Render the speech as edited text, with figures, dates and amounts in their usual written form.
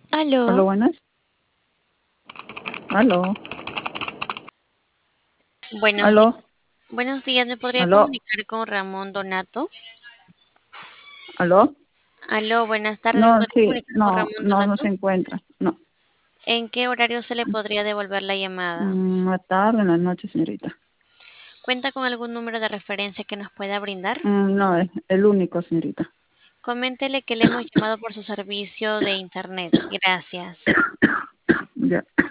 Aló, Aló, buenas. Aló, buenos días. aló, Buenos días, ¿me podría aló, comunicar con Ramón Donato? aló. Aló, buenas tardes, ¿me No, podría sí, comunicar con no, Ramón no Donato? se encuentra. No. ¿En qué horario se le podría devolver la llamada? Más tarde en la noche, señorita. ¿Cuenta con algún número de referencia que nos pueda brindar? No, es el único, señorita. Coméntele que le hemos llamado por su servicio de internet. Gracias. Ya.